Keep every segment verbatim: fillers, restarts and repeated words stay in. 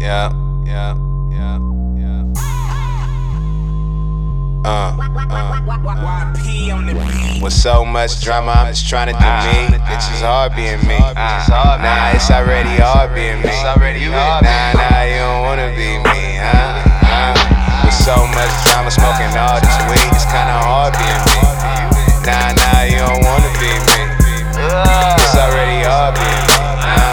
yeah, yeah, yeah, yeah. Uh, uh. With so much drama, I'm just trying to do me. Bitches hard being me. Nah, it's already hard being me. Nah, nah, you don't wanna be me, huh? Uh. With so much drama, smoking all this weed, it's kinda hard being me. Nah, nah, you don't wanna be me. It's already hard being me.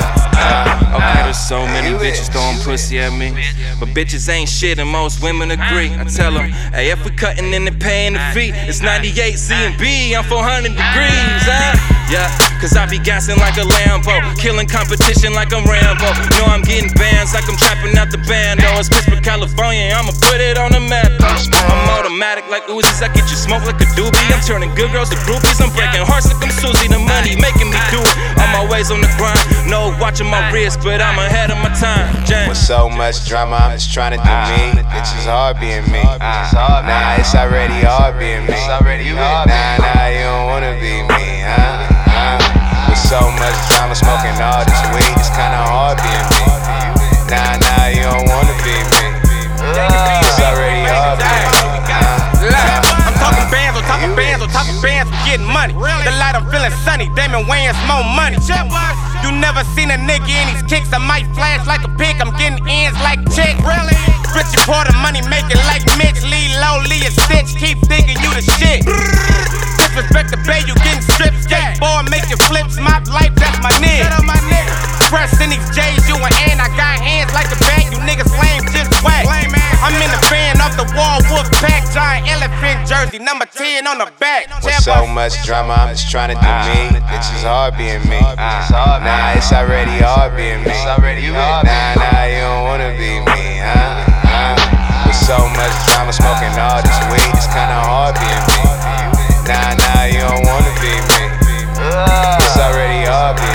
Okay, there's so many bitches throwing pussy at me, but bitches ain't shit and most women agree. I tell them, hey, if we cutting in and paying the fee, it's ninety-eight C and B, I'm four hundred degrees, huh? Yeah, cause I be gassing like a Lambo, killing competition like I'm Rambo. Know I'm getting bands like I'm trapping out the band. Oh, it's Pittsburgh, California, I'ma put it on the map. I'm automatic like Uzis, I get you smoke like a doobie. I'm turning good girls to groupies, I'm breaking hearts like I'm Susie. The money making me do it, I'm always on the grind. No watching my wrist, but I'm ahead of my time. James. With so much drama, I'm just trying to do me. Bitches hard being me. Nah, it's already hard being me. Nah, nah, you don't wanna be me, huh? With so much drama, smoking all this weed, it's kinda hard being me. Nah, nah, you don't wanna be me. It's already hard being me. I'm talking bands on top of bands on top of bands, I'm getting money. The light, I'm feeling sunny. Damon Wayans, more money. You never seen a nigga in these kicks. I might flash like a pig. I'm getting ends like chick. Really? Richard Porter, money making like Mitch. Lee Lowly a stitch. Keep thinking you the shit. Disrespect the bay, you getting stripped. Skateboard, make your flips. My life, that's my nigga. Fresh in these J's, you an ant. I got hands like a bat. You niggas lame, just whack. I'm in the fan off the wall, wolf pack. Giant elephant jersey, number ten on the back. With so much drama, I'm just trying to do me. Bitches hard being me. Nah, it's already hard being me. Nah, nah, you don't wanna be me, huh? With so much drama, smoking all this weed, it's kinda hard being me. Nah, nah, you don't wanna be me. It's already hard being me.